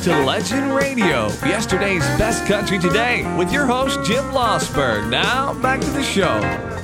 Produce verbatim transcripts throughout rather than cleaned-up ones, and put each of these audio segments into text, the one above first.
to Legend Radio, yesterday's best country today, with your host, Jim Lossberg. Now, back to the show.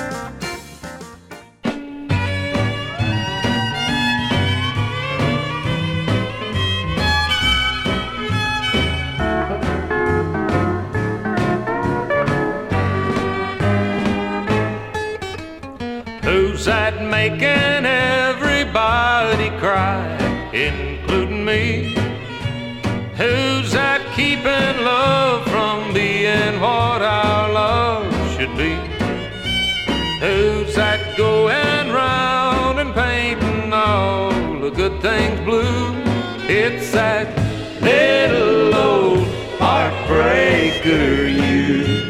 Who's that making everybody cry, including me? Who's that keeping love from being what our love should be? Who's that going round and painting all the good things blue? It's that little old heartbreaker, you.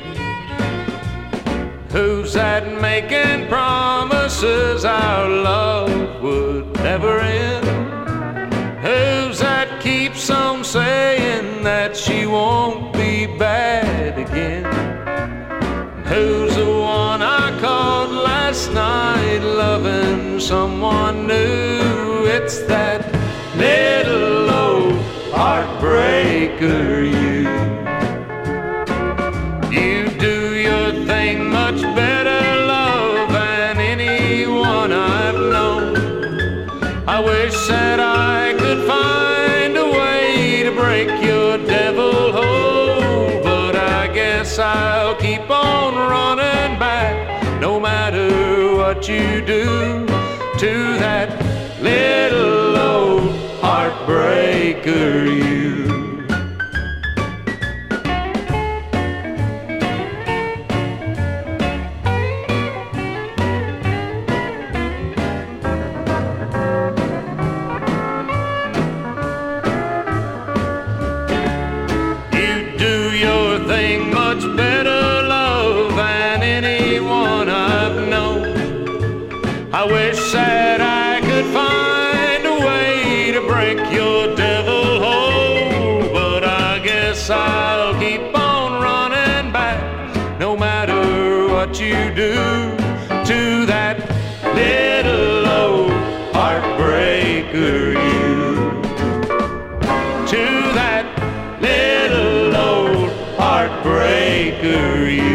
Who's that making promises our love would never end? Who's that keeps on saying that she won't be bad again? Who's the one I called last night loving someone new? It's that little old heartbreaker, you. You do your thing much better, love, than anyone I've known. I wish that I could find a way to break your devil hold, but I guess I'll keep on running back, no matter what you do, to that little old heartbreaker, you. I wish that I could find a way to break your devil hold, but I guess I'll keep on running back, no matter what you do, to that little old heartbreaker, you. To that little old heartbreaker, you.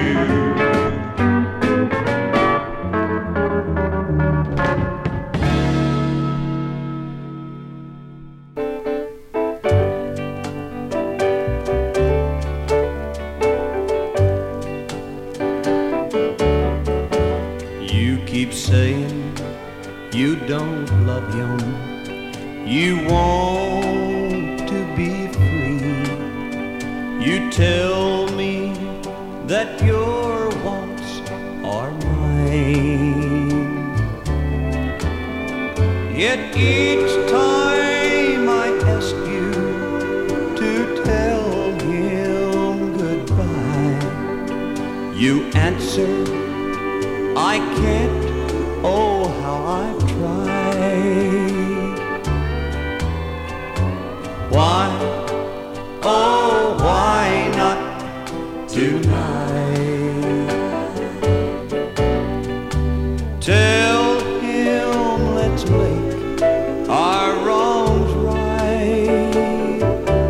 You don't love him, you want to be free. You tell me that your wants are mine, yet each time I ask you to tell him goodbye, you answer, I can't. Oh, how I've tried. Why, oh, why not tonight? Tell him let's make our wrongs right.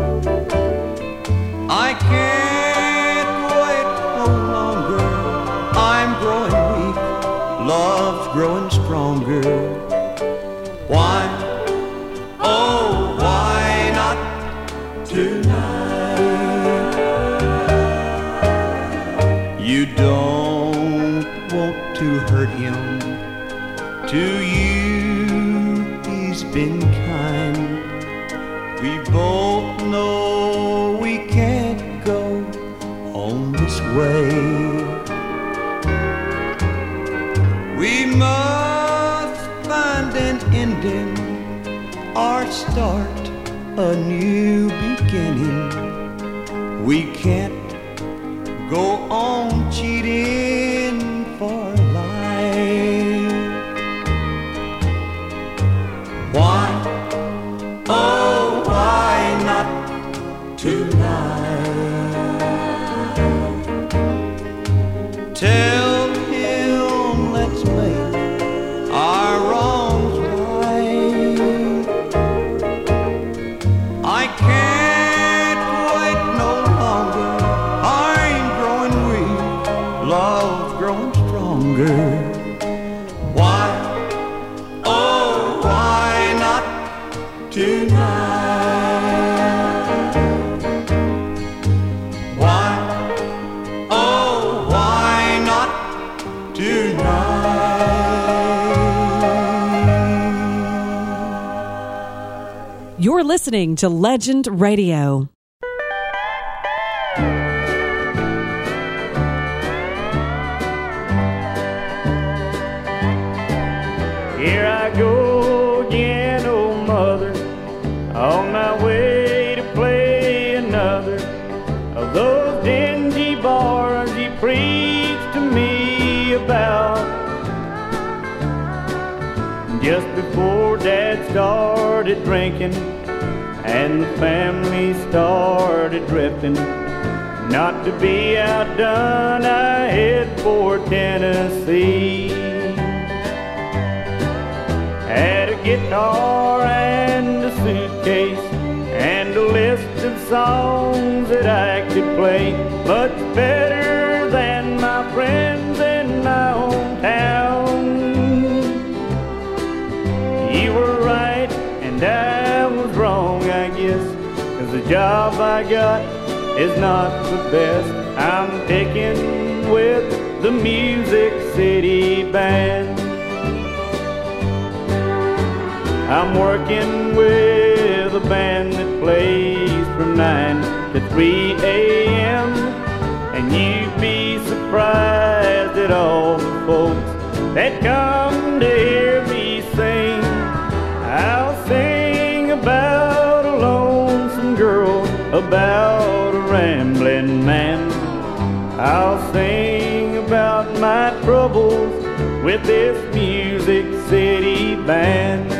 I can't wait no longer, I'm growing weak, love's growing stronger. Why, oh, why not tonight? You don't want to hurt him. To you, he's been kind. We both know we can't go on this way. We must find an ending or start a new beginning. We can't go on cheating for life. Why, oh, why not tonight? Tell him let's make our wrongs right. I can't tonight. Why, oh, why not tonight? You're listening to Legend Radio. Here I go again, oh mother, on my way to play another of those dingy bars you preached to me about. Just before Dad started drinking and the family started drifting, not to be outdone, I head for Tennessee. Had a guitar and a suitcase and a list of songs that I could play, much better than my friends in my hometown. You were right and I was wrong, I guess, 'cause the job I got is not the best. I'm picking with the Music City Band. I'm working with a band that plays from nine to three a.m. And you'd be surprised at all the folks that come to hear me sing. I'll sing about a lonesome girl, about a rambling man. I'll sing about my troubles with this Music City Band.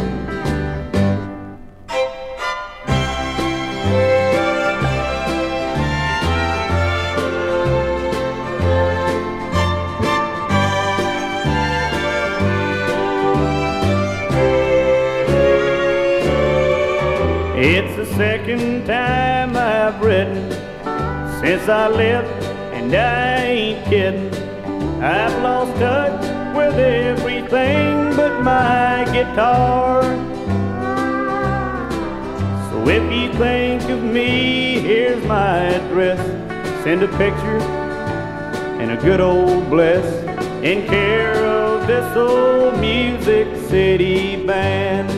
It's the second time I've written since I left, and I ain't kidding. I've lost touch with everything but my guitar. So if you think of me, here's my address. Send a picture and a good old bless in care of this old Music City Band.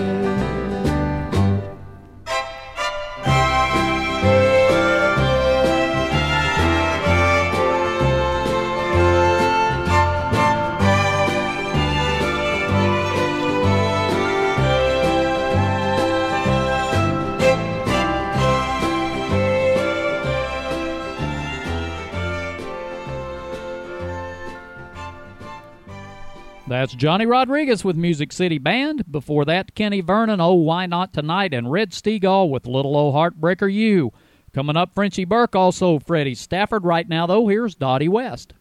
That's Johnny Rodriguez with Music City Band. Before that, Kenny Vernon, Oh, Why Not Tonight, and Red Steagall with Little Old Heartbreaker You. Coming up, Frenchie Burke, also Freddie Stafford. Right now, though, here's Dottie West.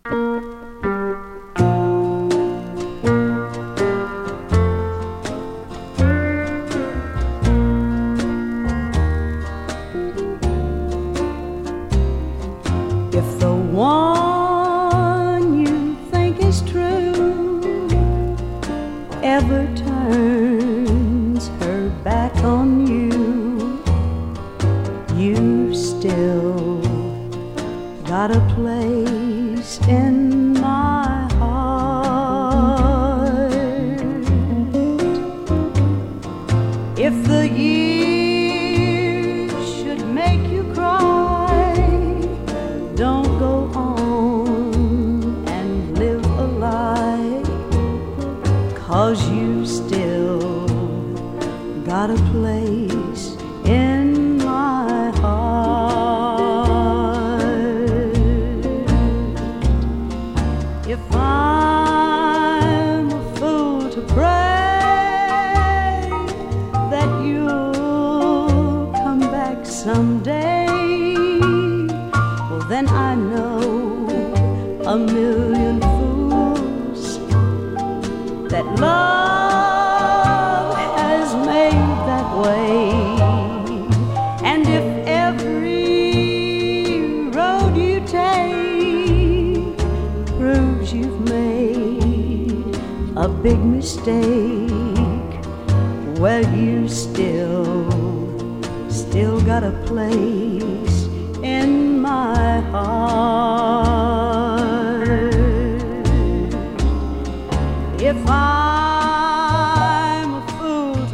If the one you think is true ever turns her back on you, you still got a place in my heart. If the years should make you cry, don't go on and live a lie, 'cause you still got a place in my heart. If I'm a fool to pray that you'll come back someday, well then I know a million fools that love has made that way. And if every road you take proves you've made a big mistake, well, you still, still got a place in my heart. If I'm a fool to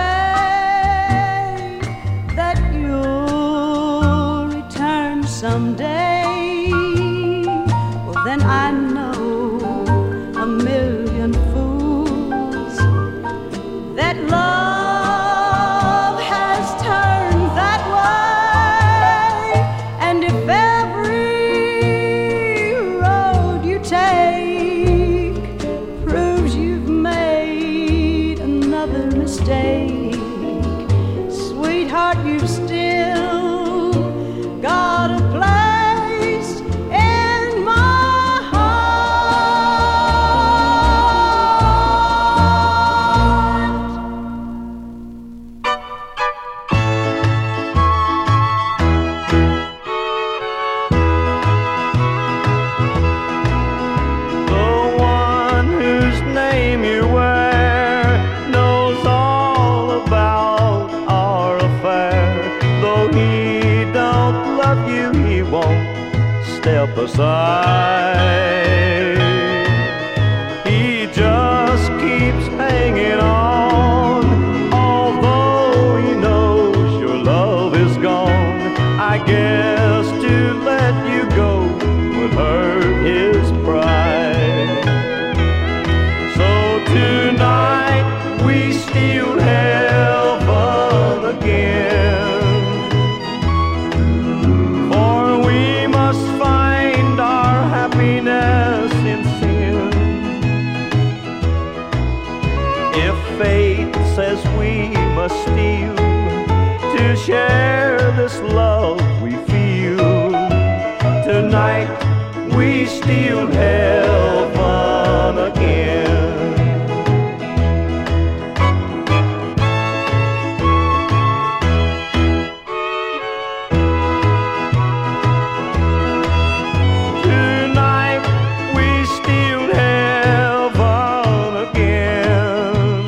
pray that you'll return someday, well, then I know a million fools that love has turned that way. And if every road you take proves you've made another mistake, sweetheart, you've still got a place in my heart. The one whose name you wear knows all about our affair. Though he don't love you, he won't step aside. He just keeps hanging on, although he knows your love is gone. I guess to let you go would hurt his pride. So tonight we steal heaven again, for we must find our happiness in sin. If fate says we must steal to share this love we feel, tonight we steal heaven again. Tonight we steal heaven again.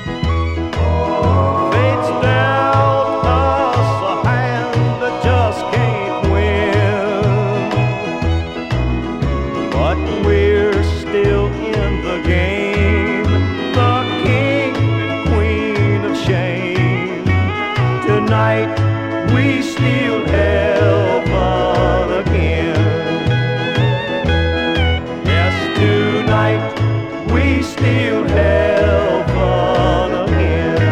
Fate's dealt us a hand that just can't win, but we're still in the game, the king and queen of shame. Tonight we steal heaven again. Yes, tonight we steal heaven again.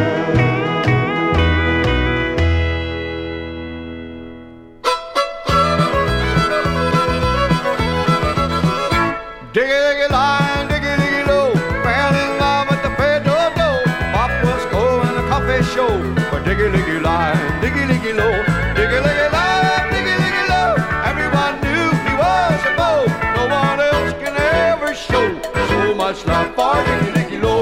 Diggy, diggy, line, diggy, diggy, low. Fell in love at the Pedro door. Pop was cold in the coffee show. But diggy, diggy, line, diggy, diggy, low. Diggy, diggy, line, diggy, diggy, low. Everyone knew he was a beau. No one else can ever show so much love for diggy, diggy, low.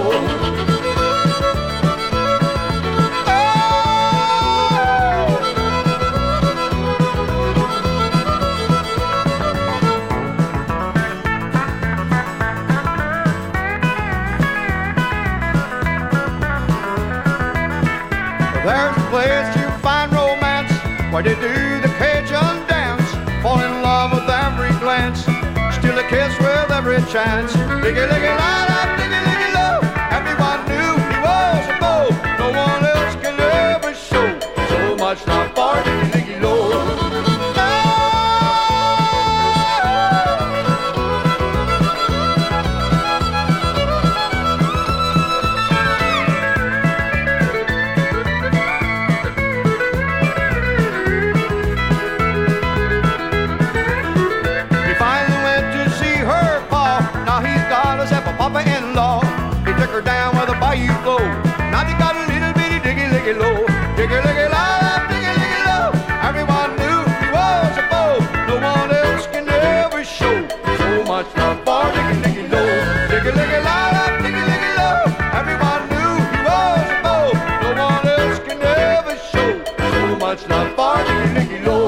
There's a place you find romance where they do the Cajun dance. Fall in love with every glance, steal a kiss with every chance. Diggy, diggy, line up, diggy, diggy, low. Everyone knew he was a beau. No one else can ever show so much love for diggy, diggy, low. He finally went to see her pa. Now he's got himself a papa-in-law. He took her down where the bayou flow. Now they got a little bitty diggy, diggy, low. Diggy, diggy, la, la, diggy, diggy, low. Everyone knew he was a beau. No one else can ever show so much love for diggy, diggy, low. Diggy, diggy, la, la, diggy, diggy, low. Everyone knew he was a beau. No one else can ever show so much love for diggy, diggy, low.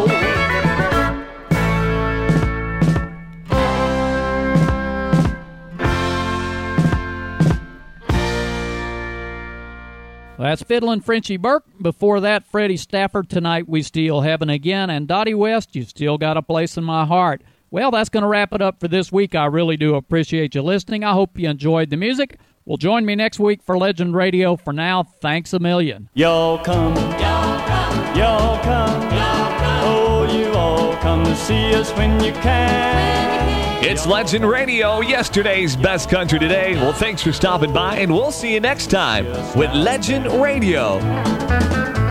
That's Fiddlin' Frenchie Burke. Before that, Freddie Stafford, Tonight We Steal Heaven Again, and Dottie West, You've Still Got a Place in My Heart. Well, that's going to wrap it up for this week. I really do appreciate you listening. I hope you enjoyed the music. Well, join me next week for Legend Radio. For now, thanks a million. Y'all come, y'all come, y'all come, y'all come. Oh, you all come to see us when you can. It's Legend Radio, yesterday's best country today. Well, thanks for stopping by, and we'll see you next time with Legend Radio.